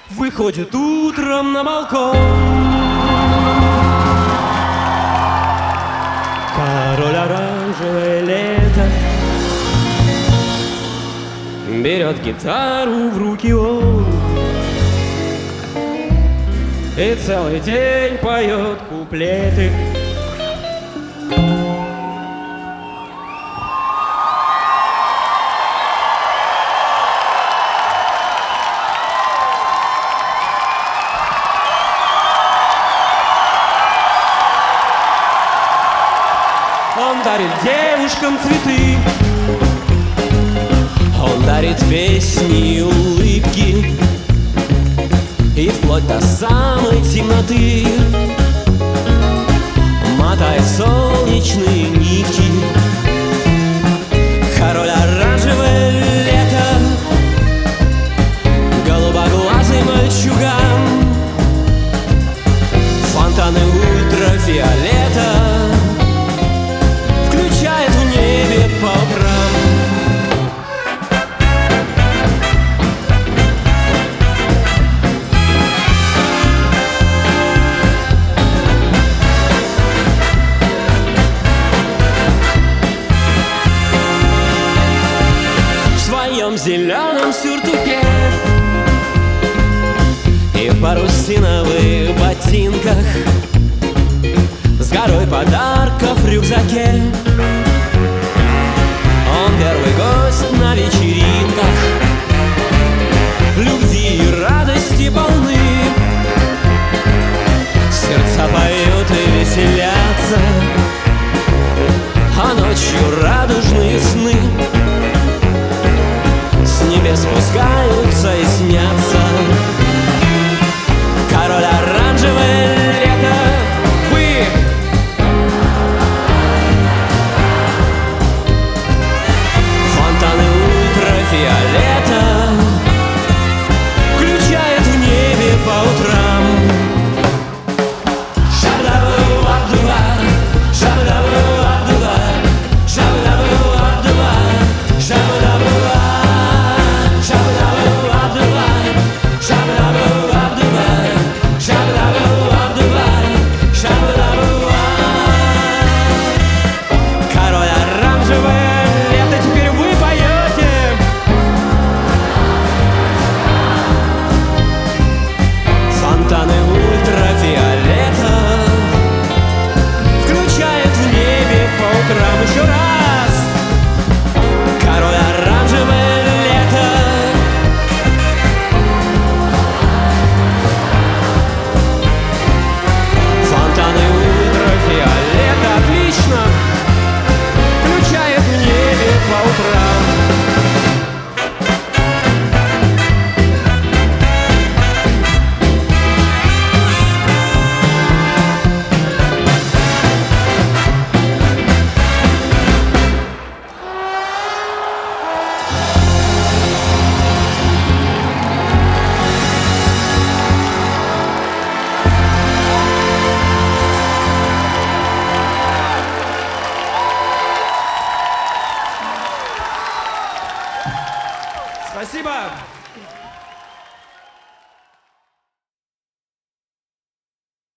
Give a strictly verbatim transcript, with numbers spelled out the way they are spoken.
выходит утром на балкон. Король оранжевое лето, берет гитару в руки он и целый день поет куплеты. Он дарит девушкам цветы, он дарит песни и улыбки, и вплоть до самой темноты мотает солнечные нити. Король оранжевое лето, голубоглазый мальчуган, фонтаны ультрафиолета включает в небе по утрам. В своем зеленом сюртуке и в парусиновых ботинках, с горой подарков в рюкзаке, он первый гость